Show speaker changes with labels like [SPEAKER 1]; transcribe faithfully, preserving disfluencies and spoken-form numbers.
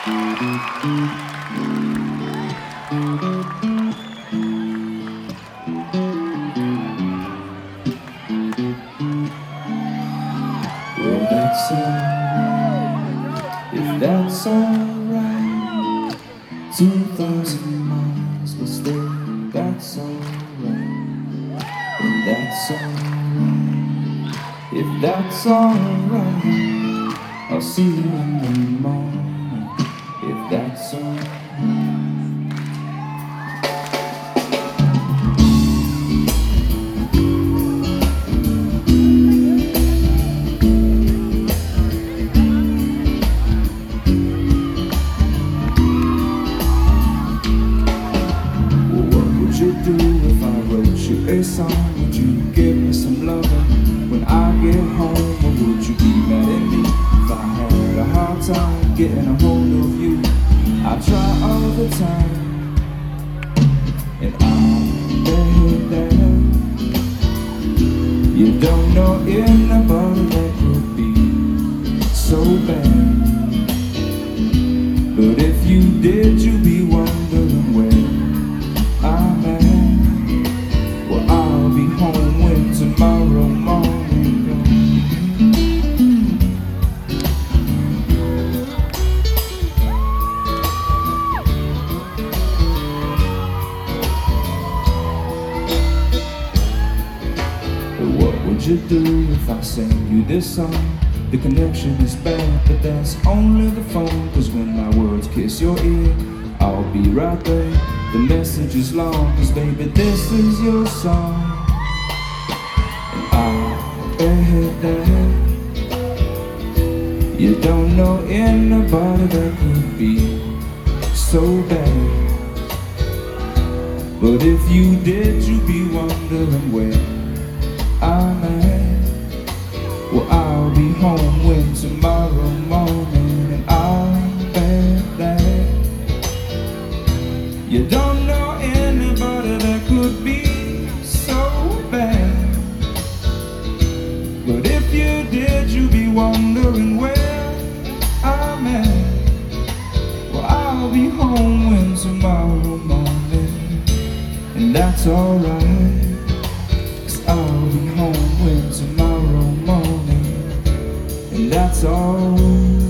[SPEAKER 1] Well, that's alright, if that's alright. Two thousand miles, but still, that's alright. And that's alright, if that's alright. I'll see you in the morning, if that's alright. Do if I wrote you a song? Would you give me some loving when I get home? Or would you be mad at me if I had a hard time getting a hold of you? I try all the time, and I bet that you don't know anybody that could be so bad. But if you did, you'd be wondering where I'm at. Well, I'll be home when tomorrow morning comes. But what would you do if I sang you this song? The connection is bad, but that's only the phone. Cause when my words kiss your ear, I'll be right there. The message is long, cause baby, this is your song. And I bet that you don't know anybody that could be so bad. But if you did, you'd be wondering where I'm at. Well, I'll be home when tomorrow morning. And I bet that you don't know anybody that could be so bad. But if you did, you'd be wondering where I'm at. Well, I'll be home when tomorrow morning. And that's alright, cause I'll be home when tomorrow morning. And that's alright.